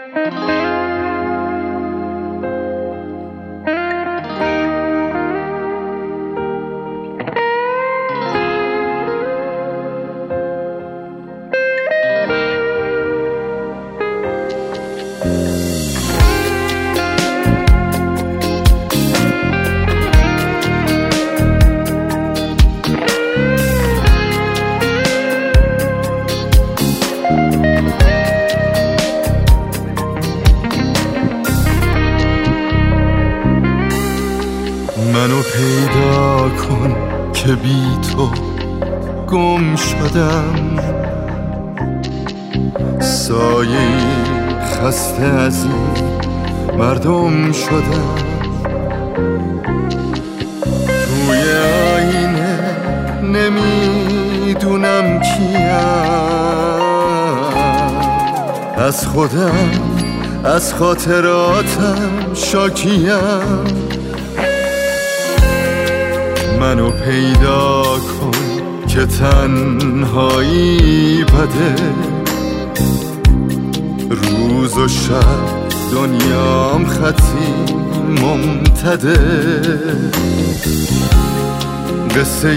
منو پیدا کن که بی تو گم شدم، سایه خسته از این مردم شدم. توی آینه نمیدونم کیم، از خودم از خاطراتم شاکیم. منو پیدا کن که تنهایی بده، روز و شب دنیام خطی ممتده. قصه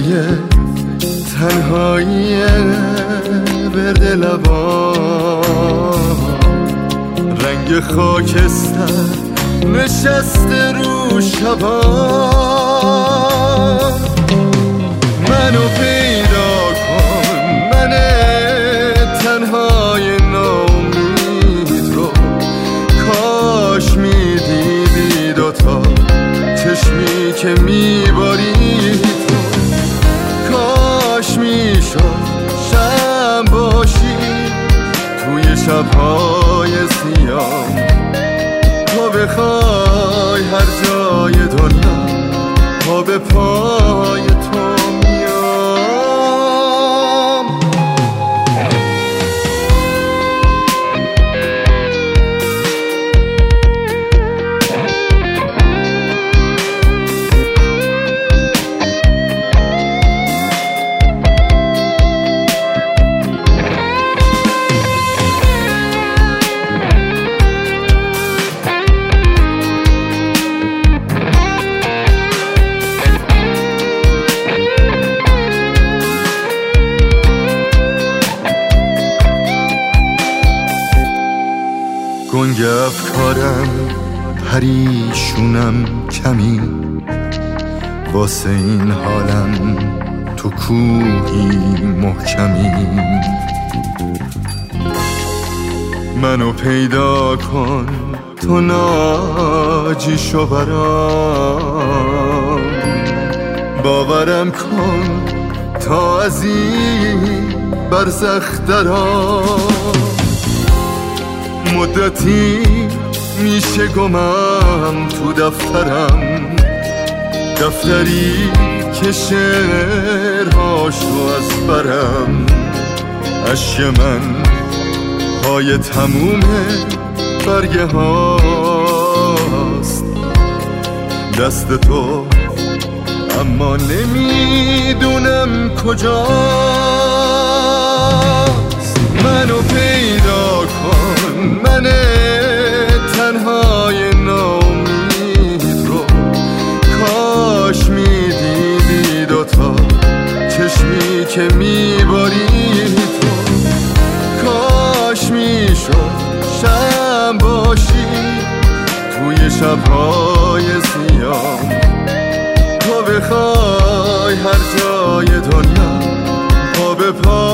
تنهایی ورد لبان، رنگ خاکستر نشسته رو شبان. منو پیدا کن، من تنهای ناامید رو، کاش میدیدی دوتا چشمی که میباری تو. کاش میشد شب باشی توی شبهای سیاه، تو بخوای هر جای دنیا پا به پای تو میام. گنگ افکارم پریشونم کمی، واسه این حالم تو کوهی محکمی. منو پیدا کن تو ناجی شو برام، باورم کن تا از این برزخ درام. مدتی میشه گمم تو دفترم، دفتری که شعرهاشو از برم. اشک من پای تموم برگه هاست، دست تو اما نمیدونم کجاست. منو پیدا کن، من تنهای ناامید رو، کاش میدیدی دوتا چشمی که میباری تو. کاش میشد شب باشی توی شبهای سیاه، تو بخوای هر جای دنیا پا به پا